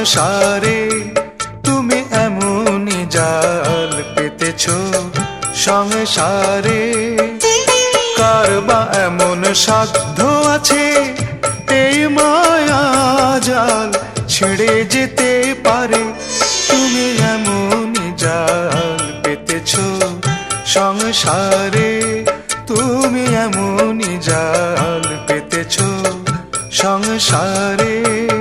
সংসারে তুমি এমনই জাল পেতেছ সংসারে। কার বা এমন সাধ্য আছে এই মায়া জাল ছেড়ে যেতে পারে? তুমি এমনই জাল পেতেছ সংসারে, তুমি এমনই জাল পেতেছ সংসারে।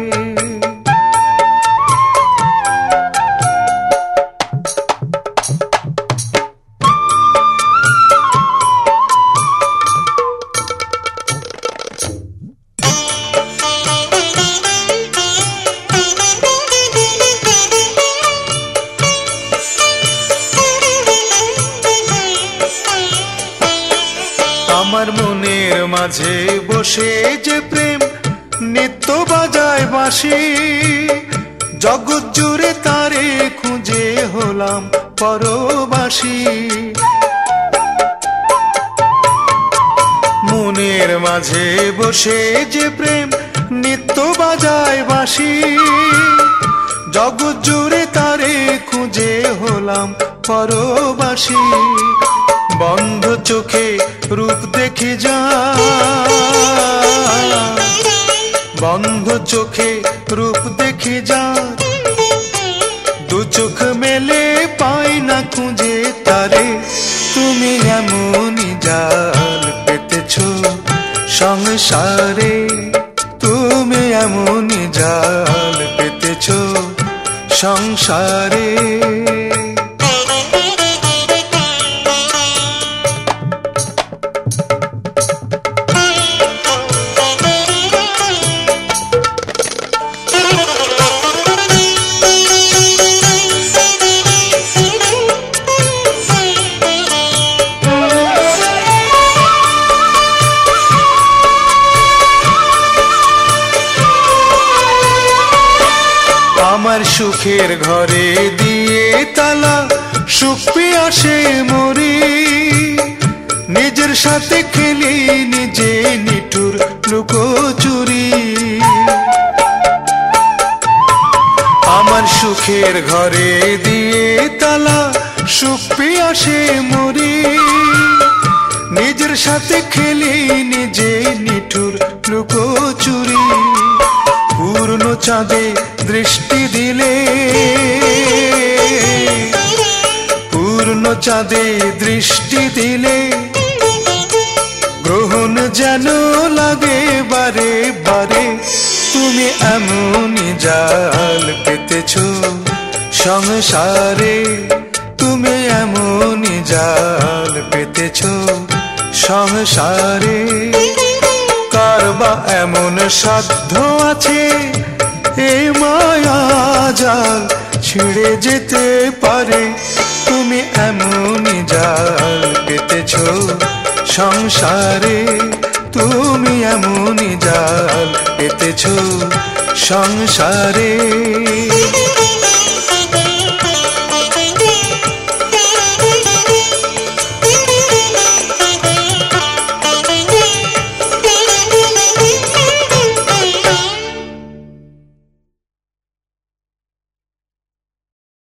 আমার মনের মাঝে বসে যে প্রেম নিত্য বাজায় বাঁশি, জগৎ জুড়ে তারে খুঁজে হলাম পরবাসী। মনের মাঝে বসে যে প্রেম নিত্য বাজায় বাঁশি, জগৎ জুড়ে তারে খুঁজে হলাম পরবাসী। বন্ধ চোখে রূপ দেখে যা, বন্ধ চোখে রূপ দেখে যা, দু চোখ মেলে পাই না খুঁজে তারে। তুমি এমনই জাল পেতেছ সংসারে, তুমি এমনই জাল পেতেছ সংসারে। আমার সুখের ঘরে দিয়ে তালা, সুখ পিয়াসে মরি, নিজের সাথে খেলি নিজে নিঠুর লুকোচুরি। আমার সুখের ঘরে দিয়ে তালা, সুখ পিয়াসে মরি, নিজের সাথে খেলি নিজে নিঠুর লুকোচুরি। পূর্ণ চাঁদে দৃষ্টি দিলে, পূর্ণ চাঁদে দৃষ্টি দিলে, গ্রহণ যেন লাগে বারে বারে। তুমি এমনই জাল পেতেছ সংসারে, তুমি এমনই জাল পেতেছ সংসারে। কার বা এমন সাধ্য আছে এই মায়া জাল ছিঁড়ে যেতে পারে? তুমি এমনই জাল পেতেছ সংসারে, তুমি এমনই জাল পেতেছ সংসারে।